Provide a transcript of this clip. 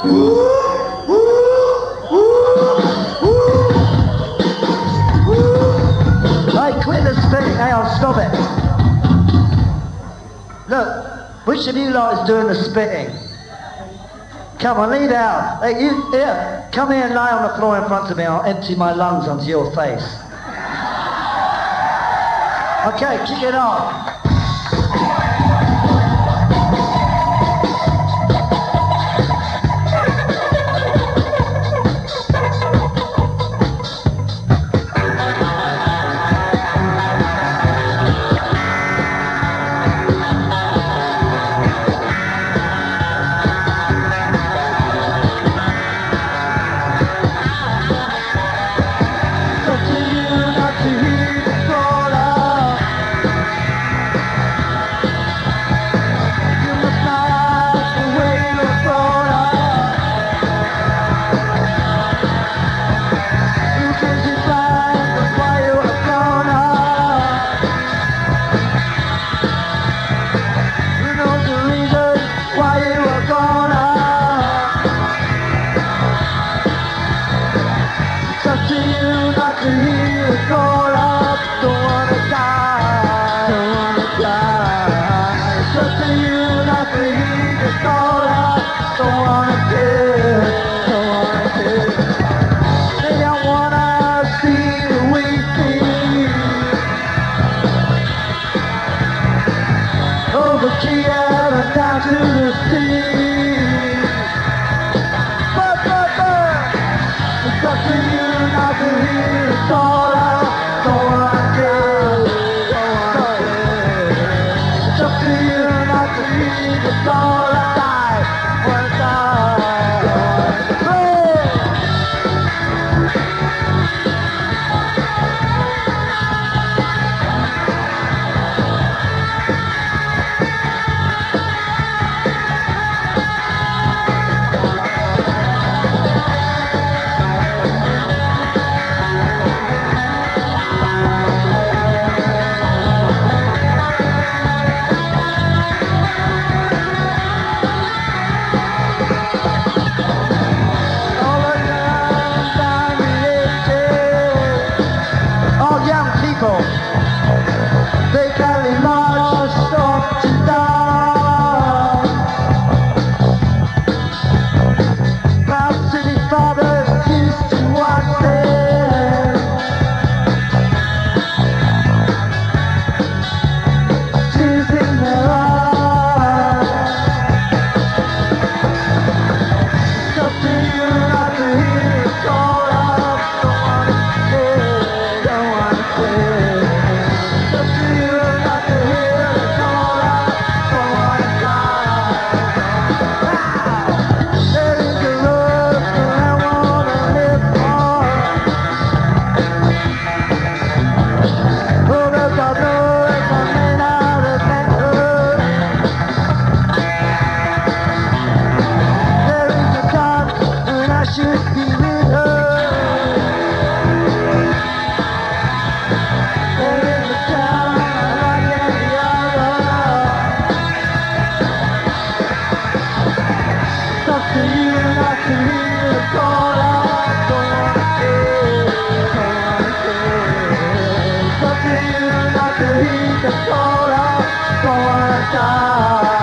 Hey, quit the spitting. Hey, I'll stop it. Look, which of you lot is doing the spitting? Come on, lead out. Hey, you, here, come here and lie on the floor in front of me. I'll empty my lungs onto your face. Okay, kick it off. Down to the sea. But, it's up to you not to hear it's all out. Go on, girl. Go on, it's up to you not to hear it's all out. Die, one they carry marched off to die. Proud city fathers used to watch them, tears in their eyes. It's up to you not to hear it's all out. Don't wanna say. Should be with her. There is a town like any other. It's up to you not to hear the call out. Don't wanna stay, don't wanna stay. It's up to you not to hear the call out. Don't wanna die.